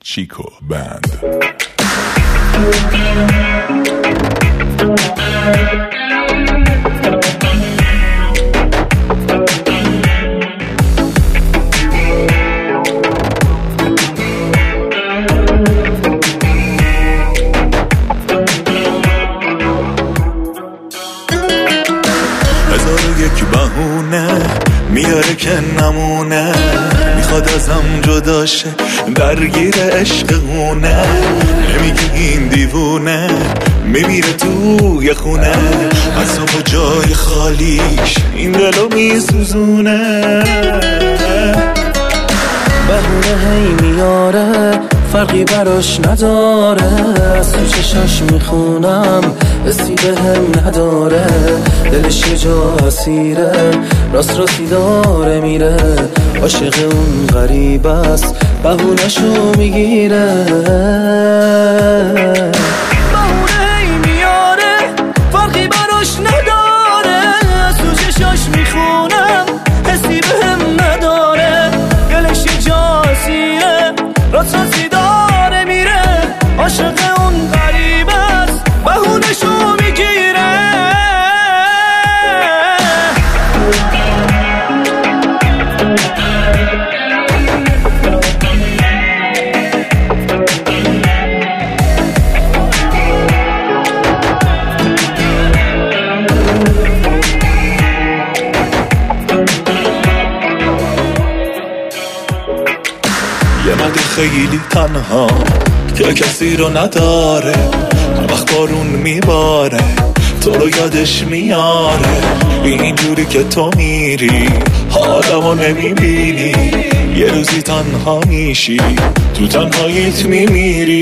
چیکو بند. یک بهونه میاره که نمونه، میخواد ازم جداشه درگیر عشقونه، نمیگه این دیوونه میمیره توی خونه، از با جای خالیش این دلو میسوزونه. بهونه هی میاره فرقی براش نداره، از تو چشاش میخونم حسی بهم نداره، دلش یه جا اسیره راست راستی داره میره، عاشق اون غریب است بهونه‌شو میگیره. بهونه هی میاره فرقی براش نداره، از تو چشاش میخونم حسی بهم نداره، دلش یه جا اسیره راست راستی داره میره، عاشق اون غریب است بهونه‌شو میگیره. یه مده خیلی تنها که کسی رو نداره، هر وقت بارون میباره تو رو یادش میاره، اینجوری که تو میری حالمو نمیبینی، یه روزی تنها میشی تو تنهاییت میمیری.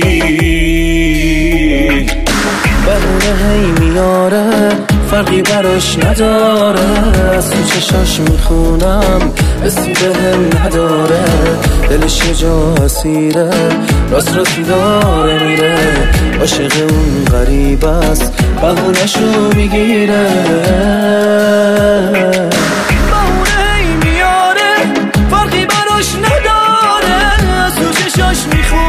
بهونه هی میاره فرقی براش نداره، از تو چشاش میخونم حسی بهم نداره، دلش یه جا اسیره راست راستی داره میره، عاشق اون غریب است بهونه‌شو میگیره. بهونه هی میاره فرقی براش نداره، از تو چشاش میخونم